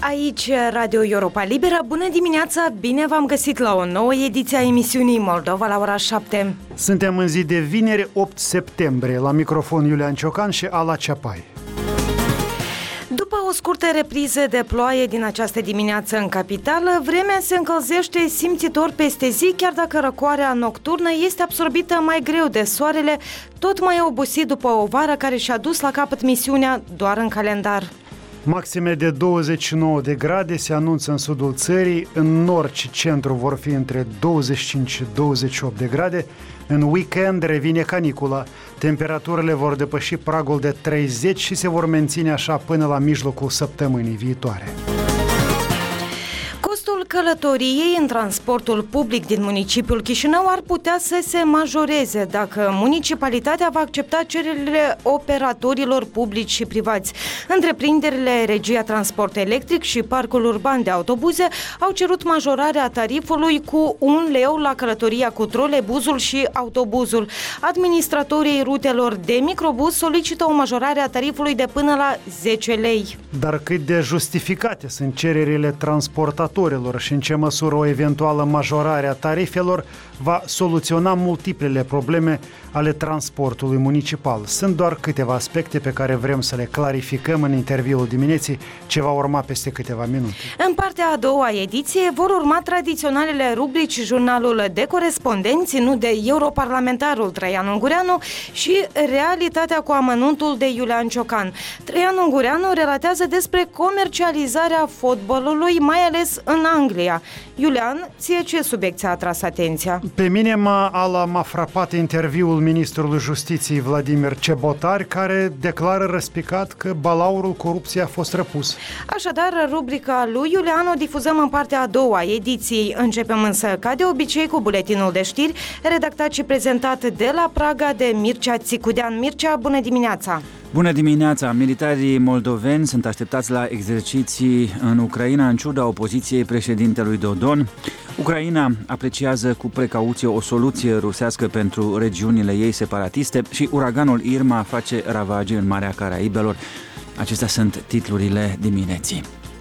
Aici Radio Europa Liberă. Bună dimineața, bine v-am găsit la o nouă ediție a emisiunii Moldova la ora 7. Suntem în zi de vineri, 8 septembrie. La microfon Iulian Ciocan și Ala Ceapai. După o scurtă repriză de ploaie din această dimineață în capitală, vremea se încălzește simțitor peste zi, chiar dacă răcoarea nocturnă este absorbită mai greu de soarele, tot mai obosit după o vară care și-a dus la capăt misiunea doar în calendar. Maxime de 29 de grade se anunță în sudul țării, în nord și centru vor fi între 25 și 28 de grade. În weekend revine canicula, temperaturile vor depăși pragul de 30 și se vor menține așa până la mijlocul săptămânii viitoare. Costul călătoriei în transportul public din municipiul Chișinău ar putea să se majoreze dacă municipalitatea va accepta cererile operatorilor publici și privați. Întreprinderile Regia Transport Electric și Parcul Urban de Autobuze au cerut majorarea tarifului cu 1 leu la călătoria cu trolebuzul și autobuzul. Administratorii rutelor de microbuz solicită o majorare a tarifului de până la 10 lei. Dar cât de justificate sunt cererile transportatorilor și în ce măsură o eventuală majorare a tarifelor va soluționa multiplele probleme ale transportului municipal. Sunt doar câteva aspecte pe care vrem să le clarificăm în interviul dimineții, ce va urma peste câteva minute. În partea a doua ediție vor urma tradiționalele rubrici Jurnalul de Corespondenți, ținut de europarlamentarul Traian Ungureanu, și Realitatea cu amănuntul de Iulian Ciocan. Traian Ungureanu relatează despre comercializarea fotbalului, mai ales în Anglia. Iulian, ție ce subiect ți-a atras atenția? Pe mine m-a frapat interviul ministrului Justiției Vladimir Cebotar, care declară răspicat că balaurul corupției a fost răpus. Așadar, rubrica lui Iulian o difuzăm în partea a doua ediției. Începem însă, ca de obicei, cu buletinul de știri, redactat și prezentat de la Praga de Mircea Țicudean. Mircea, bună dimineața! Bună dimineața! Militarii moldoveni sunt așteptați la exerciții în Ucraina în ciuda opoziției președintelui Dodon. Ucraina apreciază cu precauție o soluție rusească pentru regiunile ei separatiste și uraganul Irma face ravagii în Marea Caraibelor. Acestea sunt titlurile dimineții.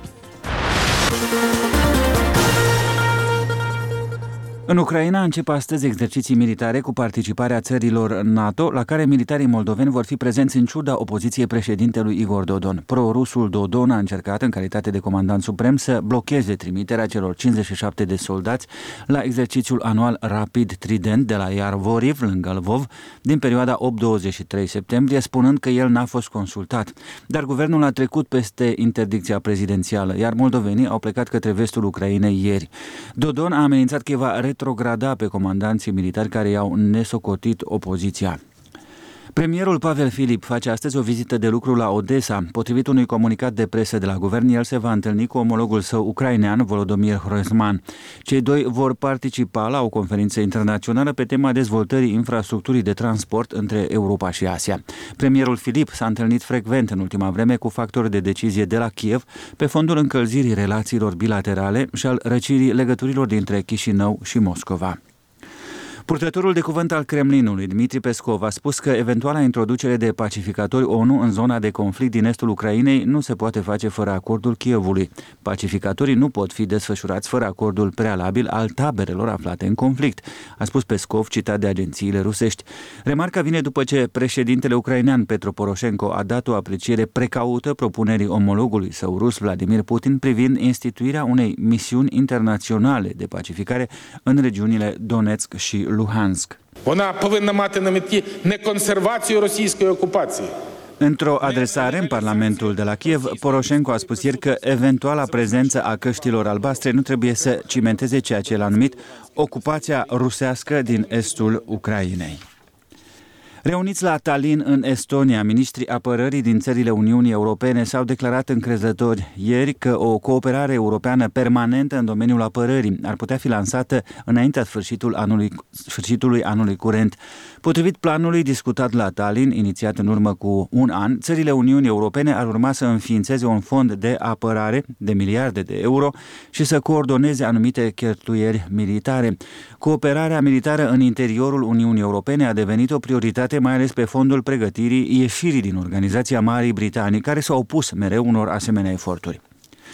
În Ucraina încep astăzi exerciții militare cu participarea țărilor NATO, la care militarii moldoveni vor fi prezenți în ciuda opoziției președintelui Igor Dodon. Pro-rusul Dodon a încercat, în calitate de comandant suprem, să blocheze trimiterea celor 57 de soldați la exercițiul anual Rapid Trident de la Iarvoriv, lângă Lvov, din perioada 8-23 septembrie, spunând că el n-a fost consultat. Dar guvernul a trecut peste interdicția prezidențială, iar moldovenii au plecat către vestul Ucrainei ieri. Dodon a amenințat că va retrograda pe comandanții militari care i-au nesocotit opoziția. Premierul Pavel Filip face astăzi o vizită de lucru la Odessa. Potrivit unui comunicat de presă de la guvern, el se va întâlni cu omologul său ucrainean, Volodymyr Hrozman. Cei doi vor participa la o conferință internațională pe tema dezvoltării infrastructurii de transport între Europa și Asia. Premierul Filip s-a întâlnit frecvent în ultima vreme cu factori de decizie de la Kiev pe fondul încălzirii relațiilor bilaterale și al răcirii legăturilor dintre Chișinău și Moscova. Purtătorul de cuvânt al Kremlinului, Dmitri Peskov, a spus că eventuala introducere de pacificatori ONU în zona de conflict din estul Ucrainei nu se poate face fără acordul Kievului. Pacificatorii nu pot fi desfășurați fără acordul prealabil al taberelor aflate în conflict, a spus Peskov, citat de agențiile rusești. Remarca vine după ce președintele ucrainean Petro Poroșenko a dat o apreciere precaută propunerii omologului său rus Vladimir Putin privind instituirea unei misiuni internaționale de pacificare în regiunile Donetsk și Luhansk. Вона повинна мати на меті не консервацію російської окупації. Într-o adresare în Parlamentul de la Kiev, Poroșenko a spus ieri că eventuala prezență a căștilor albastre nu trebuie să cimenteze ceea ce l-a numit ocupația rusească din estul Ucrainei. Reuniți la Tallinn, în Estonia, ministrii apărării din țările Uniunii Europene s-au declarat încrezători ieri că o cooperare europeană permanentă în domeniul apărării ar putea fi lansată înaintea sfârșitului anului curent. Potrivit planului discutat la Tallinn, inițiat în urmă cu un an, țările Uniunii Europene ar urma să înființeze un fond de apărare de miliarde de euro și să coordoneze anumite cheltuieli militare. Cooperarea militară în interiorul Uniunii Europene a devenit o prioritate, mai ales pe fondul pregătirii ieșirii din Organizația Marii Britanii, care s-au opus mereu unor asemenea eforturi.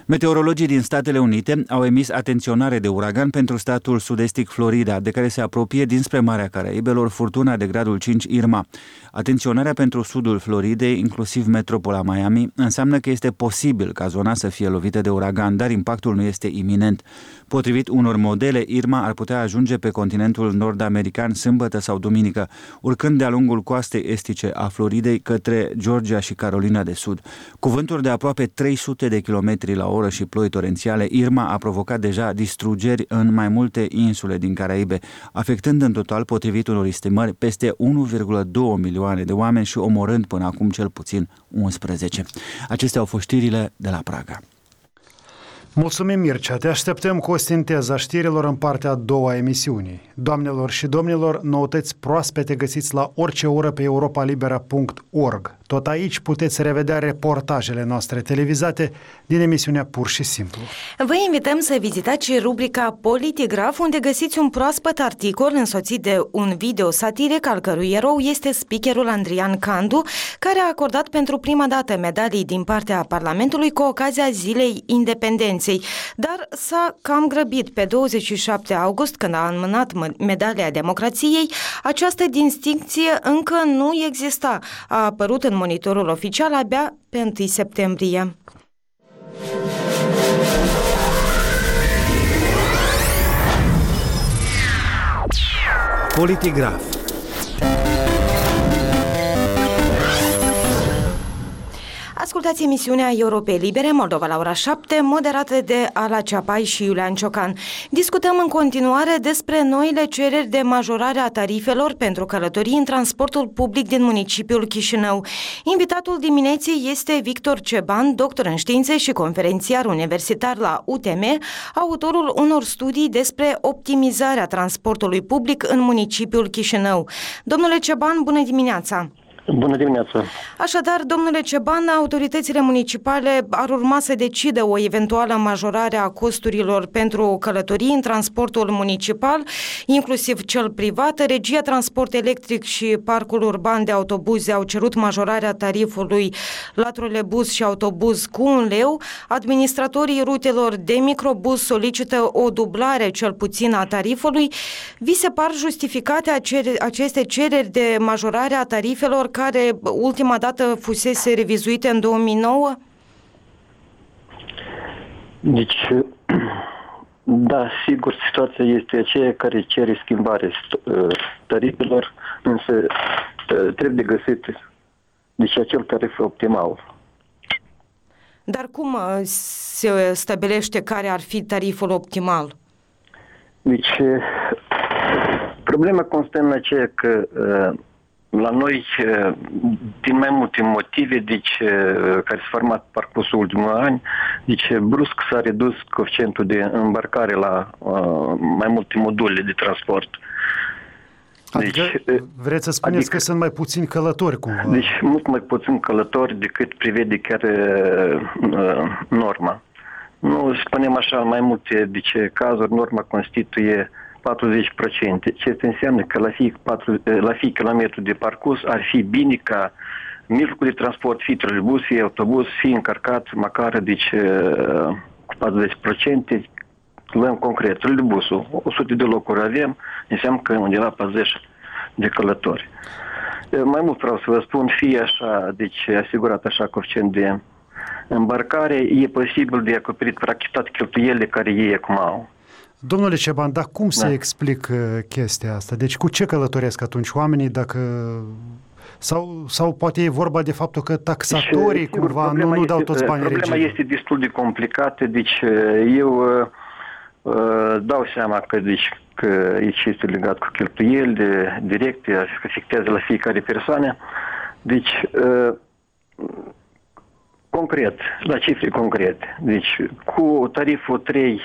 Meteorologii din Statele Unite au emis atenționare de uragan pentru statul sud-estic Florida, de care se apropie dinspre Marea Caraibelor furtuna de gradul 5 Irma. Atenționarea pentru sudul Floridei, inclusiv metropola Miami, înseamnă că este posibil ca zona să fie lovită de uragan, dar impactul nu este iminent. Potrivit unor modele, Irma ar putea ajunge pe continentul nord-american sâmbătă sau duminică, urcând de-a lungul coastei estice a Floridei către Georgia și Carolina de Sud. Cu vânturi de aproape 300 de kilometri la oră și ploi torențiale, Irma a provocat deja distrugeri în mai multe insule din Caraibe, afectând în total, potrivit unor estimări, peste 1,2 milioane de oameni și omorând până acum cel puțin 11. Acestea au fost știrile de la Praga. Mulțumim, Mircea. Te așteptăm cu o sinteză a știrilor în partea a doua a emisiunii. Doamnelor și domnilor, noutăți proaspete găsiți la orice oră pe europalibera.org. Tot aici puteți revedea reportajele noastre televizate din emisiunea Pur și Simplu. Vă invităm să vizitați și rubrica Politigraf, unde găsiți un proaspăt articol însoțit de un video satiric al cărui erou este speakerul Andrian Candu, care a acordat pentru prima dată medalii din partea Parlamentului cu ocazia Zilei Independenței. Dar s-a cam grăbit. Pe 27 august, când a înmânat medalia democrației, această distincție încă nu exista. A apărut în monitorul oficial abia pe 1 septembrie. Politigraf. Ascultați emisiunea Europei Libere, Moldova la ora 7, moderată de Ala Ceapai și Iulian Ciocan. Discutăm în continuare despre noile cereri de majorare a tarifelor pentru călătorii în transportul public din municipiul Chișinău. Invitatul dimineții este Victor Ceban, doctor în științe și conferențiar universitar la UTM, autorul unor studii despre optimizarea transportului public în municipiul Chișinău. Domnule Ceban, bună dimineața! Bună dimineața! Așadar, domnule Ceban, autoritățile municipale ar urma să decidă o eventuală majorare a costurilor pentru călătorii în transportul municipal, inclusiv cel privat. Regia Transport Electric și Parcul Urban de Autobuze au cerut majorarea tarifului la trolebuz și autobuz cu 1 leu. Administratorii rutelor de microbuz solicită o dublare cel puțin a tarifului. Vi se par justificate aceste cereri de majorare a tarifelor care ultima dată fusese revizuite în 2009? Deci, da, sigur, situația este aceea care cere schimbarea tarifelor, însă trebuie găsit deci acel tarif optimal. Dar cum se stabilește care ar fi tariful optimal? Deci, problema constă în aceea că la noi, din mai multe motive, deci, care s-au format parcursul ultimului ani, deci brusc s-a redus coeficientul de îmbarcare la mai multe module de transport. Adică, vreți să spuneți că sunt mai puțini călători cumva? Deci mult mai puțini călători decât prevede chiar norma. Nu spunem așa, mai multe cazuri, norma constituie 40%. Ce înseamnă că la fie kilometru de parcurs ar fi bine ca mijlocul de transport, fie trolebuz, fie autobuz, fie încărcat măcar cu 40%. Luăm concret, trolebuzul, 100 de locuri avem, înseamnă că undeva 40 de călători. Mai mult vreau să vă spun, fie așa, deci asigurat așa coeficient de îmbarcare, e posibil de acoperit practic toate cheltuielile care ei acum au. Domnule Ceban, dar cum se explică chestia asta? Deci cu ce călătoresc atunci oamenii dacă... Sau poate e vorba de faptul că taxatorii deci, sigur, cumva nu dau toți banii regiei? Problema este destul de complicată, deci eu dau seama că, că aici este legat cu cheltuieli directe, afectează la fiecare persoană. Deci, concret, la cifre concrete. Deci, cu tariful 3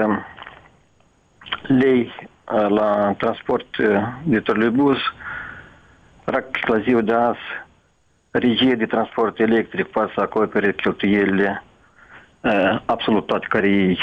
lei la transport de trolebuz, practic la ziua de azi, regia de transport electric poate să acopere cheltuielile absolut toate care ei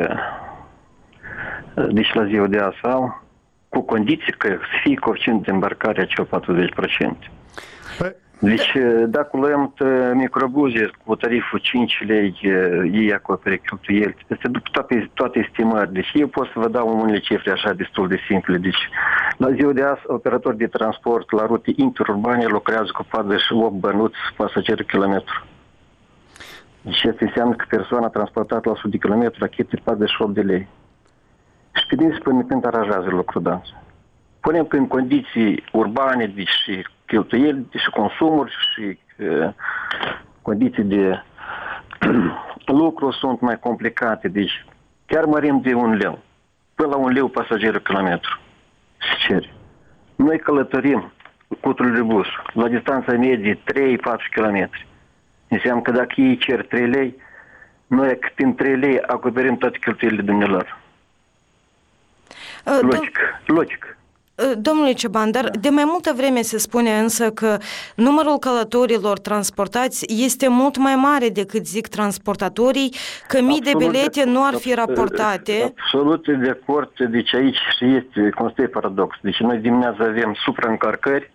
deci la ziua de azi au, cu condiții că să fie coeficient de îmbarcare acel 40%. Deci, dacă luăm microbuze cu tariful 5 lei, ei acopere cheltuieli. Este după toate estimări. Deci, eu pot să vă dau unele cifre așa destul de simple. Deci, la ziua de azi, operatori de transport la rute interurbane lucrează cu 48 bănuți pasageri kilometru. Deci, asta înseamnă că persoana transportată la 100 de kilometri achită 48 de lei. Și pe din până când aranjează lucrul dat. Punem în condiții urbane, deci și cheltuieli, și consumuri, și condiții de lucru sunt mai complicate. Deci chiar mărim de 1 leu. Până la 1 leu pasagerul kilometru. Se cere. Noi călătorim cu trolebus la distanța medie 3-4 km. Înseamnă că dacă ei cer 3 lei, noi prin 3 lei acoperim toate cheltuielile dumnealor. Logic. Domnule Ceban, dar de mai multă vreme se spune însă că numărul călătorilor transportați este mult mai mare decât zic transportatorii, că mii de bilete nu ar fi raportate. Absolut de acord, deci aici este, constă paradox. Deci noi dimineața avem supraîncărcări,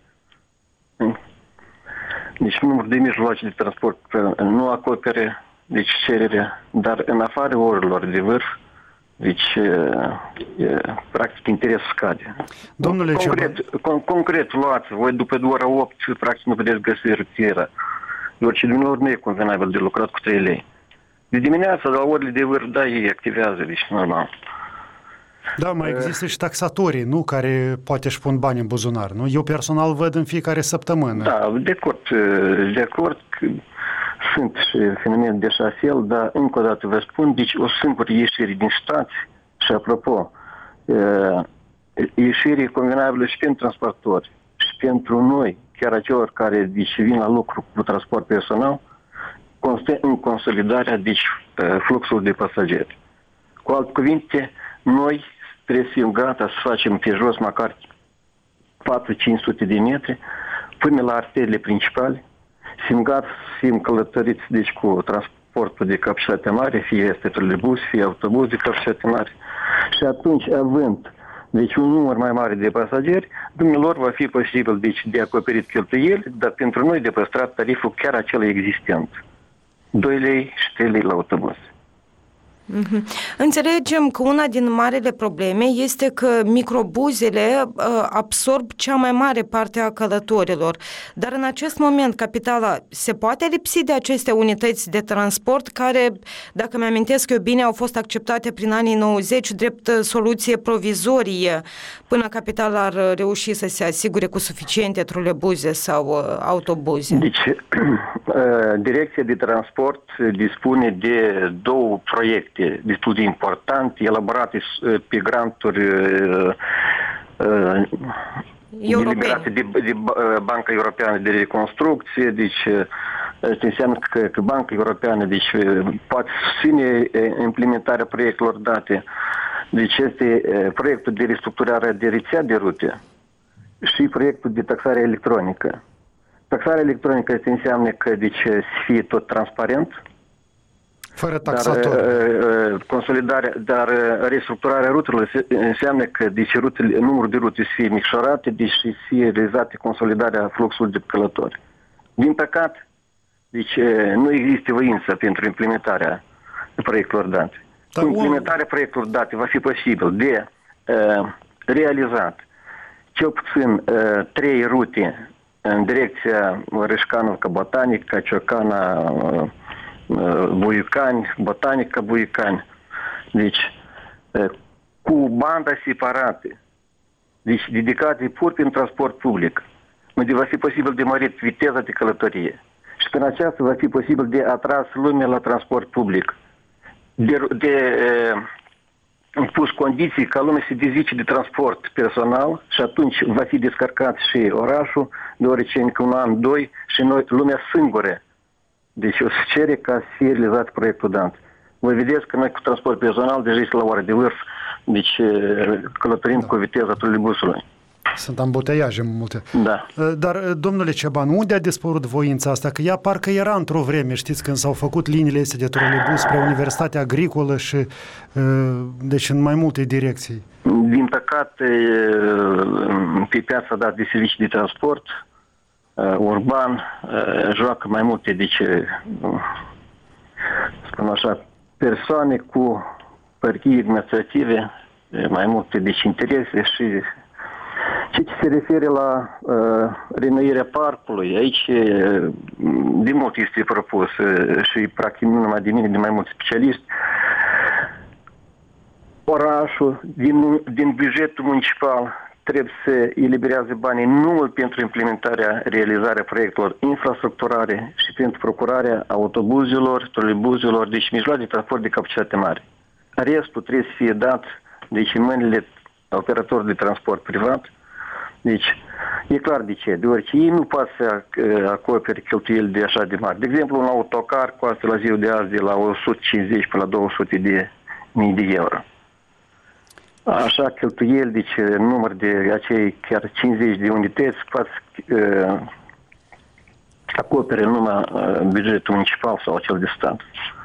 deci numărul de mijloace de transport nu acopere deci cererea, dar în afară orilor de vârf, deci, practic, interesul scade. Domnule concret, luați, voi după ora 8, practic, nu puteți găsi rutiera. Orice dumneavoastră nu e convenabil de lucrat cu 3 lei. De dimineața, la orele de vârf, da, ei activează, deci normal. Da, mai există și taxatorii, nu? Care poate își pun bani în buzunar, nu? Eu personal văd în fiecare săptămână. Da, de acord că sunt și fenomene de așa fel, dar încă o dată vă spun, deci o singură ieșire din stați și apropo, ieșire convenabilă și pentru transportatori și pentru noi, chiar acelor care deci, vin la lucru cu transport personal, constă în consolidarea deci, fluxului de pasageri. Cu alte cuvinte, noi trebuie să fim gata să facem pe jos măcar 400-500 de metri până la arteriile principale, fim gata să fim călătoriți deci, cu transportul de capacitate mare, fie este trolebus, fie autobuz de capacitate mare. Și atunci, având deci, un număr mai mare de pasageri, dumnealor va fi posibil deci, de acoperit cheltuieli, dar pentru noi de păstrat tariful chiar acela existent. 2 lei și 3 lei la autobuz. Înțelegem că una din marele probleme este că microbuzele absorb cea mai mare parte a călătorilor, dar în acest moment capitala se poate lipsi de aceste unități de transport care, dacă mi-amintesc eu bine, au fost acceptate prin anii 90 drept soluție provizorie până capitala ar reuși să se asigure cu suficiente trolebuze sau autobuze. Deci, Direcția de Transport dispune de 2 proiecte destul de importante, elaborate pe granturi eliberate de Banca Europeană de Reconstrucție, deci asta înseamnă că Banca Europeană deci, poate susține implementarea proiectelor date. Deci este proiectul de restructurare de rețea de rute și proiectul de taxare electronică. Taxarea electronică asta înseamnă că deci, să fie tot transparent, fără taxatori. Dar restructurarea rutelor înseamnă că deci, numărul de rute să fie micșorate, deci să fie realizate consolidarea fluxului de călători. Din păcate, deci, nu există voință pentru implementarea proiectelor date. Implementarea proiectelor date va fi posibil de realizat cel puțin 3 rute în direcția Râșcanul-Botanic, Ciocana, Buicani, Botanica, Buicani. Deci, cu banda separată, deci dedicate pur prin transport public, unde va fi posibil de mărit viteza de călătorie. Și prin aceasta va fi posibil de atras lumea la transport public. De pus condiții ca lumea să dezice de transport personal și atunci va fi descărcat și orașul, deoarece încă 1 an, 2 și noi, lumea singură. Deci o să cere ca să fie realizat proiectul dat. Voi vedeți că noi cu transport personal deja este la ora de vârf, deci călătorim cu viteza trolebusului. Sunt ambuteiaje multe. Da. Dar, domnule Ceban, unde a dispărut voința asta? Că ea parcă era într-o vreme, știți, când s-au făcut liniile astea de trolebus spre Universitatea Agricolă și deci în mai multe direcții. Din păcate, pe piața de servicii de transport, urban joacă mai multe, deci, spun așa, persoane cu părghii administrative, mai multe, deci, interese și ce se referă la renoirea parcului, aici de mult este propus și practic nu numai de mine, de mai mulți specialiști, orașul din bugetul municipal trebuie să eliberează banii numai pentru implementarea, realizarea proiectelor infrastructurale și pentru procurarea autobuzelor, troleibuzelor, deci mijloace de transport de capacitate mare. Restul trebuie să fie dat, deci, în mâinile operatorului de transport privat. Deci, e clar de ce. Deoarece ei nu pot să acopere cheltuieli de așa de mari. De exemplu, un autocar costă la ziua de azi de la 150 până la 200 de mii de euro. Așa cheltuieli, deci număr de acei chiar 50 de unități poate să acopere numai bugetul municipal sau cel de stat.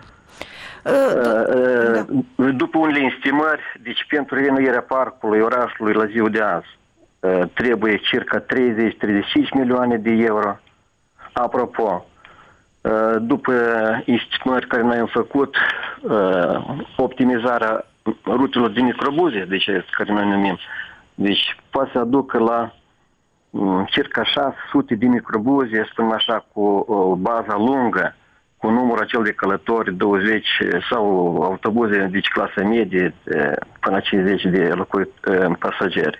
După unele estimări, deci pentru renoirea parcului orașului la ziua de azi trebuie circa 30-35 milioane de euro. Apropo, după estimări care noi am făcut, optimizarea rutelor de microbuze, deci care noi numim, deci poate să aducă la circa 600 de microbuze, spunem așa, cu o bază lungă, cu numărul acel de călători, 20 sau autobuze, deci clasă medie, până la 50 de pasageri.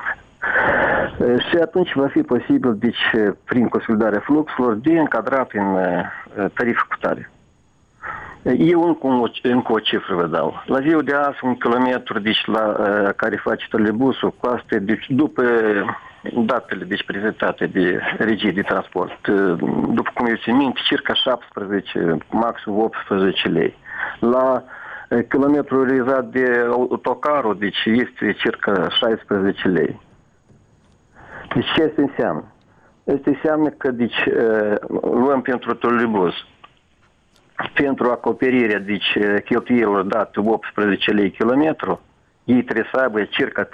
Și atunci va fi posibil, deci, prin consolidarea fluxurilor, de încadrat în tarife cu tare. Eu încă o cifră vă dau. La ziua de azi, un kilometru, deci, care face troleibusul, costă, deci, după datele, deci, prezentate de regie de transport, după cum eu țin minte, circa 17, maxim 18 lei. La kilometru realizat de autocarul, deci, este circa 16 lei. Deci ce asta înseamnă? Asta înseamnă că, deci, luăm pentru troleibuz, pentru acoperirea, deci, cheltuielor date 18 lei kilometru, ei trebuie să aibă circa 36-38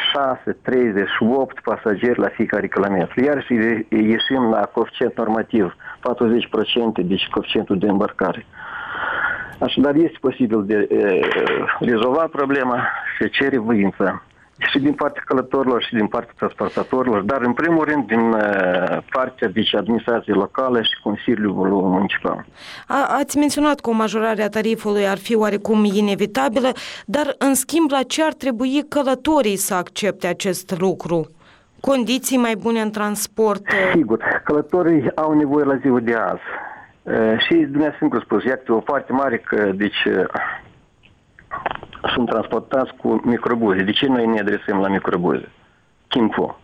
pasageri la fiecare kilometru. Iar și ieșim la coeficient normativ, 40%, deci coeficientul de îmbarcare. Așadar, este posibil de rezolva problema și cere voință. Și din partea călătorilor și din partea transportatorilor, dar în primul rând din partea, deci, administrației locale și Consiliul Municipal. Ați menționat că o majorare a tarifului ar fi oarecum inevitabilă, dar în schimb la ce ar trebui călătorii să accepte acest lucru? Condiții mai bune în transport? Sigur, călătorii au nevoie la ziua de azi. Și dumneavoastră spus, iată o parte mare că, deci, sunt transportați cu microbuze. De ce noi ne adresăm la microbuze? Timpul.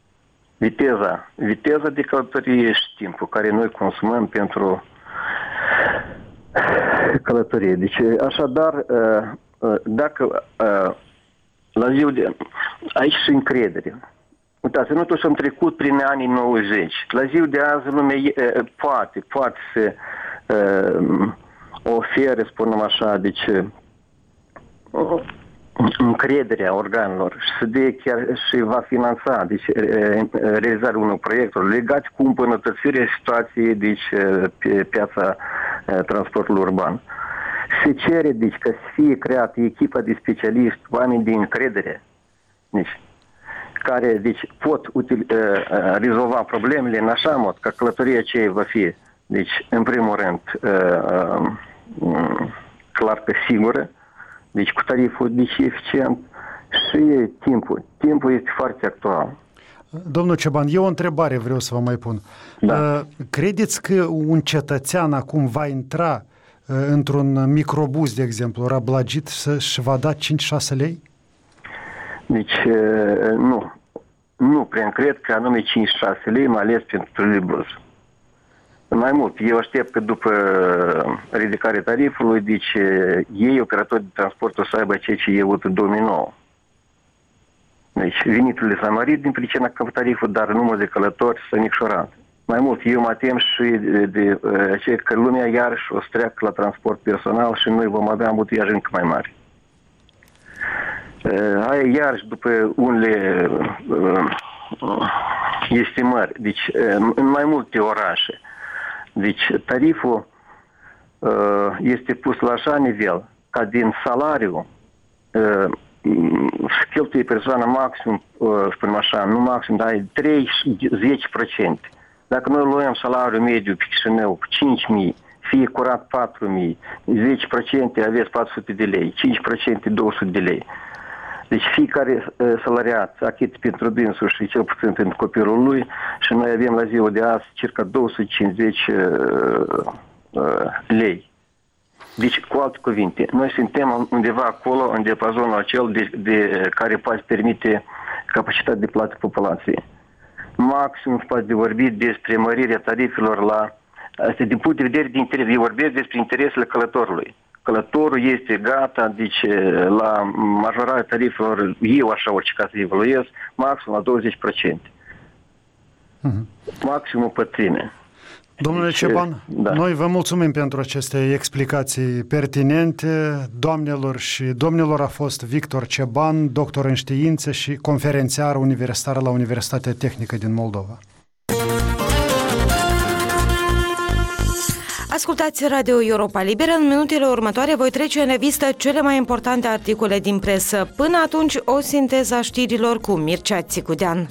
Viteza de călătorie și timpul care noi consumăm pentru călătorie. Deci, așadar, dacă la ziua de... Aici și încredere. Uitați, noi toți am trecut prin anii 90. La ziua de azi lumea poate să ofere, spunem așa, deci încrederea organelor și să dea chiar și va finanța, deci, realizarea unor proiectelor legate cu îmbunătățirea situației, deci, pe piața transportului urban. Se cere, deci, că să fie creată echipa de specialiști, oameni de încredere, deci, care, deci, pot rezolva problemele în așa mod că călătoria aceea va fi, deci, în primul rând, clar că sigură, deci cu tariful deci eficient și timpul. Timpul este foarte actual. Domnul Cioban, eu o întrebare vreau să vă mai pun. Da. Credeți că un cetățean acum va intra într-un microbuz, de exemplu, rablagit și va da 5-6 lei? Deci, nu. Nu prea cred că anume 5-6 lei, mai ales pentru troleibuz. Mai mult, eu aștept că după ridicarea tarifului, deci ei, operatorii de transport, o să aibă ceea ce e avut în 2009. Deci veniturile s-au mărit din pricina că tariful, dar numărul de călători s-a micșorat. Mai mult, eu mă tem și de că lumea iarăși o să treacă la transport personal și noi vom avea ambuteiaje încă mai mari. Aia iarăși după unele estimări, deci în mai multe orașe. Deci tariful este pus la așa nivel ca din salariu cheltuie persoana maxim, spunem așa, nu maxim, dar 3-10%. Dacă noi luăm salariul mediu pe Chișinău 5.000, fie curat 4.000, 10% aveți 400 de lei, 5% 200 de lei. Deci fiecare salariat achită pentru dânsul și cel puțin pentru copilul lui și noi avem la ziua de azi circa 250 lei. Deci, cu alte cuvinte, noi suntem undeva acolo, în diapazonul acel de care poate permite capacitatea de plată populației. Maxim se poate vorbi despre mărirea tarifelor la... Asta din punct de vedere de interes. Eu vorbesc despre interesele călătorului. Călătorul este gata, deci la majorarea tarifelor, eu așa orice ca să evaluez, maxim la 20%. Maximul pătrime. Domnule Ceban, noi vă mulțumim pentru aceste explicații pertinente. Doamnelor și domnilor, a fost Victor Ceban, doctor în științe și conferențiar universitar la Universitatea Tehnică din Moldova. Ascultați Radio Europa Liberă. În minutele următoare voi trece în revistă cele mai importante articole din presă. Până atunci, o sinteză a știrilor cu Mircea Țicudean.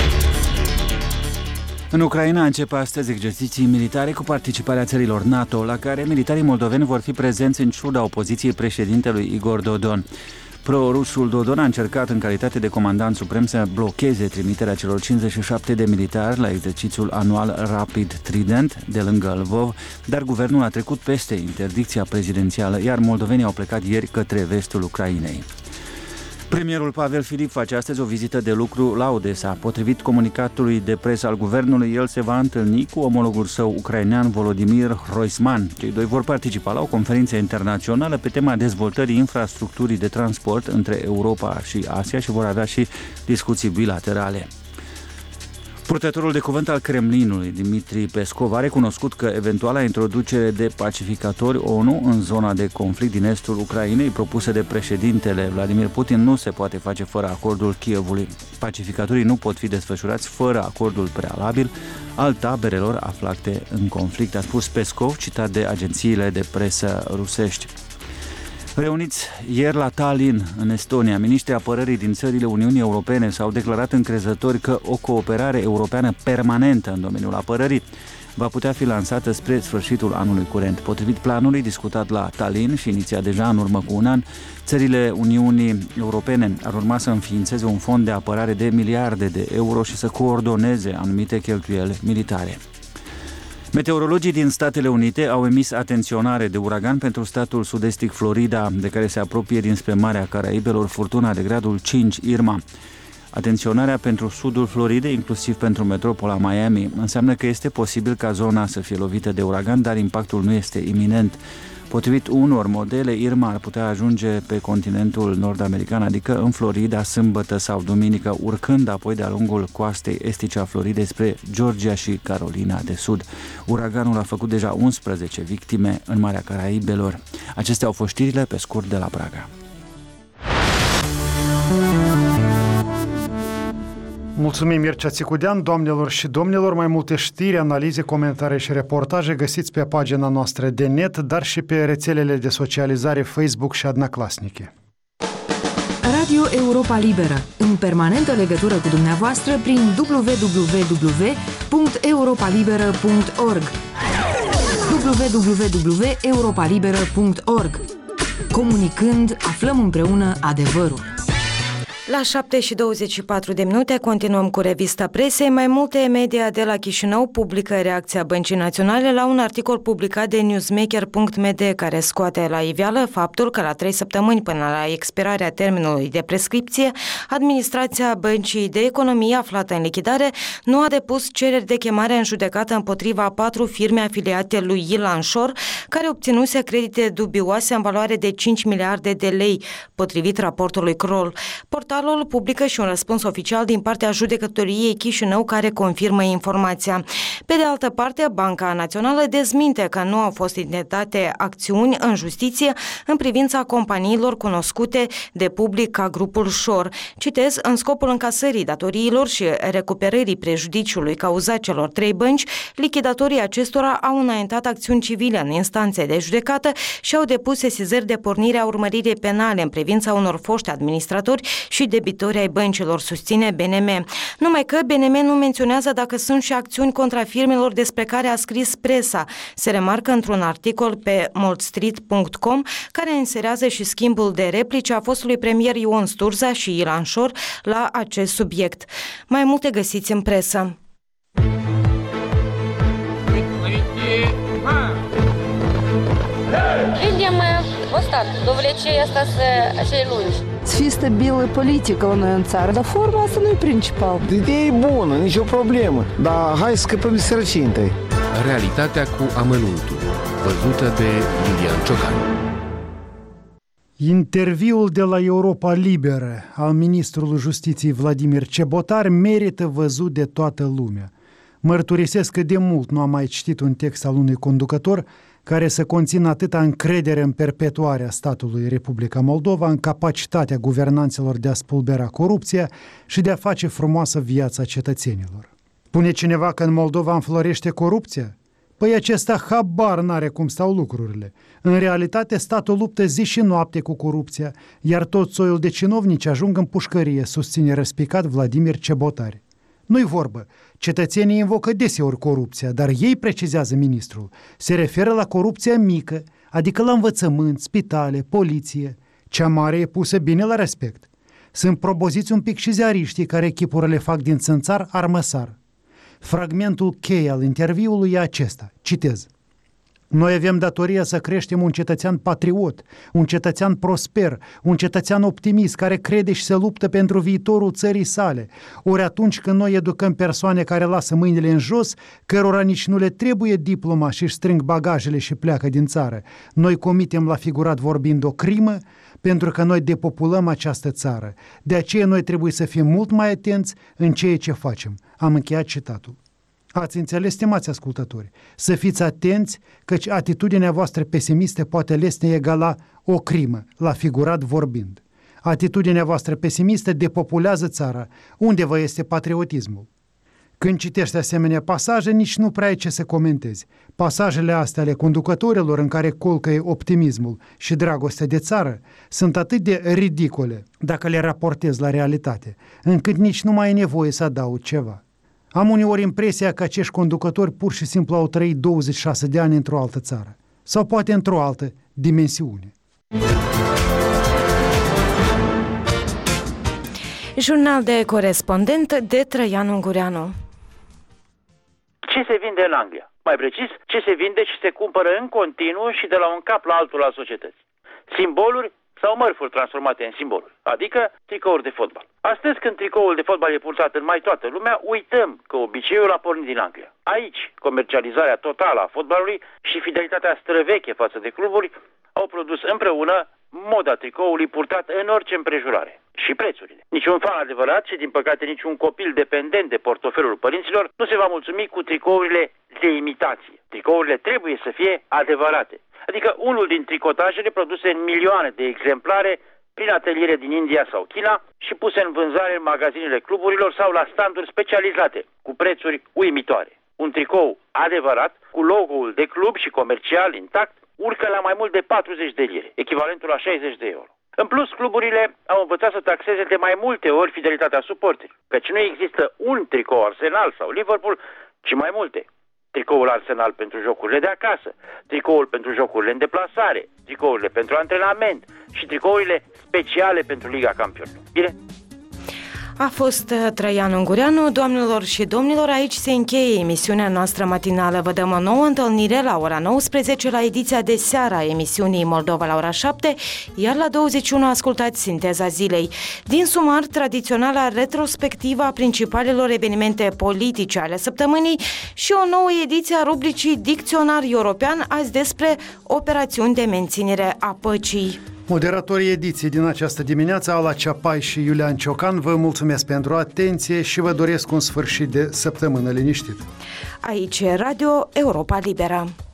În Ucraina încep astăzi exerciții militare cu participarea țărilor NATO, la care militarii moldoveni vor fi prezenți în ciuda opoziției președintelui Igor Dodon. Pro-rusul Dodon a încercat în calitate de comandant suprem să blocheze trimiterea celor 57 de militari la exercițiul anual Rapid Trident de lângă Lvov, dar guvernul a trecut peste interdicția prezidențială, iar moldovenii au plecat ieri către vestul Ucrainei. Premierul Pavel Filip face astăzi o vizită de lucru la Odessa. Potrivit comunicatului de presă al guvernului, el se va întâlni cu omologul său ucrainean Volodymyr Hroisman. Cei doi vor participa la o conferință internațională pe tema dezvoltării infrastructurii de transport între Europa și Asia și vor avea și discuții bilaterale. Purtătorul de cuvânt al Kremlinului, Dmitri Peskov, a recunoscut că eventuala introducere de pacificatori ONU în zona de conflict din estul Ucrainei, propusă de președintele Vladimir Putin, nu se poate face fără acordul Kievului. Pacificatorii nu pot fi desfășurați fără acordul prealabil al taberelor aflate în conflict, a spus Peskov, citat de agențiile de presă rusești. Reuniți ieri la Tallinn, în Estonia, miniștrii apărării din țările Uniunii Europene s-au declarat încrezători că o cooperare europeană permanentă în domeniul apărării va putea fi lansată spre sfârșitul anului curent. Potrivit planului discutat la Tallinn și inițiat deja în urmă cu un an, țările Uniunii Europene ar urma să înființeze un fond de apărare de miliarde de euro și să coordoneze anumite cheltuieli militare. Meteorologii din Statele Unite au emis atenționare de uragan pentru statul sud-estic Florida, de care se apropie dinspre Marea Caraibelor furtuna de gradul 5 Irma. Atenționarea pentru sudul Floridei, inclusiv pentru metropola Miami, înseamnă că este posibil ca zona să fie lovită de uragan, dar impactul nu este iminent. Potrivit unor modele, Irma ar putea ajunge pe continentul nord-american, adică în Florida, sâmbătă sau duminică, urcând apoi de-a lungul coastei estice a Floridei spre Georgia și Carolina de Sud. Uraganul a făcut deja 11 victime în Marea Caraibelor. Acestea au fost știrile pe scurt de la Praga. Mulțumim, Mircea Țicudean. Doamnelor și domnilor, mai multe știri, analize, comentarii și reportaje găsiți pe pagina noastră de net, dar și pe rețelele de socializare Facebook și Одноклассники. Radio Europa Liberă, în permanentă legătură cu dumneavoastră prin www.europalibera.org www.europalibera.org. Comunicând, aflăm împreună adevărul. La 7:24 continuăm cu revista presei. Mai multe media de la Chișinău publică reacția Băncii Naționale la un articol publicat de newsmaker.md care scoate la iveală faptul că la 3 săptămâni până la expirarea termenului de prescripție, administrația Băncii de Economie aflată în lichidare nu a depus cereri de chemare în judecată împotriva 4 firme afiliate lui Ilan Șor, care obținuse credite dubioase în valoare de 5 miliarde de lei, potrivit raportului Kroll. Portalul Capitalul publică și un răspuns oficial din partea Judecătoriei Chișinău care confirmă informația. Pe de altă parte, Banca Națională dezminte că nu au fost intentate acțiuni în justiție în privința companiilor cunoscute de public ca grupul Șor. Citez, în scopul încasării datoriilor și recuperării prejudiciului cauzat celor 3 bănci, lichidatorii acestora au înaintat acțiuni civile în instanțe de judecată și au depus sesizări de pornire a urmăririi penale în privința unor foști administratori și debitori ai băncilor, susține BNM. Numai că BNM nu menționează dacă sunt și acțiuni contra firmelor despre care a scris presa. Se remarcă într-un articol pe moldstreet.com care inserează și schimbul de replici a fostului premier Ion Sturza și Ilan Șor la acest subiect. Mai multe găsiți în presă. Видим ăsta, довлече asta cei lungi. Să fie stabilă politică la noi în țară, dar forma asta nu e principal. Ideea e bună, nicio problemă, dar hai să scăpăm de sărăcie întâi. Realitatea cu amănuntul, văzută de Iulian Ciocan. Interviul de la Europa Liberă al ministrului Justiției Vladimir Cebotar merită văzut de toată lumea. Mărturisesc că de mult nu am mai citit un text al unui conducător care să conțină atâta încredere în perpetuarea statului Republica Moldova, în capacitatea guvernanților de a spulbera corupția și de a face frumoasă viața cetățenilor. Pune cineva că în Moldova înflorește corupția? Păi acesta habar n-are cum stau lucrurile. În realitate, statul luptă zi și noapte cu corupția, iar tot soiul de cinovnici ajung în pușcărie, susține răspicat Vladimir Cebotar. Nu-i vorbă, cetățenii invocă deseori corupția, dar ei, precizează ministrul, se referă la corupția mică, adică la învățământ, spitale, poliție. Cea mare e pusă bine la respect. Sunt proboziți un pic și ziariștii care chipurile fac din țânțar armăsar. Fragmentul cheie al interviului e acesta, citez. Noi avem datoria să creștem un cetățean patriot, un cetățean prosper, un cetățean optimist care crede și se luptă pentru viitorul țării sale. Ori atunci când noi educăm persoane care lasă mâinile în jos, cărora nici nu le trebuie diploma și își strâng bagajele și pleacă din țară, noi comitem la figurat vorbind o crimă, pentru că noi depopulăm această țară. De aceea noi trebuie să fim mult mai atenți în ceea ce facem. Am încheiat citatul. Ați înțeles, stimați ascultători? Să fiți atenți căci atitudinea voastră pesimistă poate lesne egala o crimă, la figurat vorbind. Atitudinea voastră pesimistă depopulează țara. Unde vă este patriotismul? Când citești asemenea pasaje, nici nu prea ai ce să comentezi. Pasajele astea ale conducătorilor în care colcăie optimismul și dragostea de țară sunt atât de ridicole, dacă le raportezi la realitate, încât nici nu mai e nevoie să adaug ceva. Am uneori impresia că acești conducători pur și simplu au trăit 26 de ani într-o altă țară, sau poate într-o altă dimensiune. Jurnal de corespondent de Traian Ungureanu. Ce se vinde în Anglia? Mai precis, ce se vinde și se cumpără în continuu și de la un cap la altul al societății? Simboluri sau mărfuri transformate în simboluri, adică tricouri de fotbal. Astăzi, când tricoul de fotbal e purtat în mai toată lumea, uităm că obiceiul a pornit din Anglia. Aici, comercializarea totală a fotbalului și fidelitatea străveche față de cluburi au produs împreună moda tricoului purtat în orice împrejurare. Și prețurile. Niciun fan adevărat și, din păcate, niciun copil dependent de portofelul părinților nu se va mulțumi cu tricourile de imitație. Tricourile trebuie să fie adevărate. Adică unul din tricotajele produse în milioane de exemplare prin ateliere din India sau China și puse în vânzare în magazinele cluburilor sau la standuri specializate, cu prețuri uimitoare. Un tricou adevărat, cu logo-ul de club și comercial intact, urcă la mai mult de 40 de lire, echivalentul la 60 de euro. În plus, cluburile au învățat să taxeze de mai multe ori fidelitatea suporterilor, căci nu există un tricou Arsenal sau Liverpool, ci mai multe. Tricoul Arsenal pentru jocurile de acasă, tricoul pentru jocurile în deplasare, tricourile pentru antrenament și tricourile speciale pentru Liga Campionilor. Bine? A fost Traian Ungureanu. Doamnelor și domnilor, aici se încheie emisiunea noastră matinală. Vă dăm o nouă întâlnire la ora 19 la ediția de seară a emisiunii Moldova la ora 7, iar la 21 ascultați Sinteza Zilei. Din sumar, tradiționala retrospectivă a principalelor evenimente politice ale săptămânii și o nouă ediție a rubricii Dicționar European, azi despre operațiuni de menținere a păcii. Moderatorii ediției din această dimineață, Ala Ceapai și Iulian Ciocan, vă mulțumesc pentru atenție și vă doresc un sfârșit de săptămână liniștit. Aici e Radio Europa Liberă.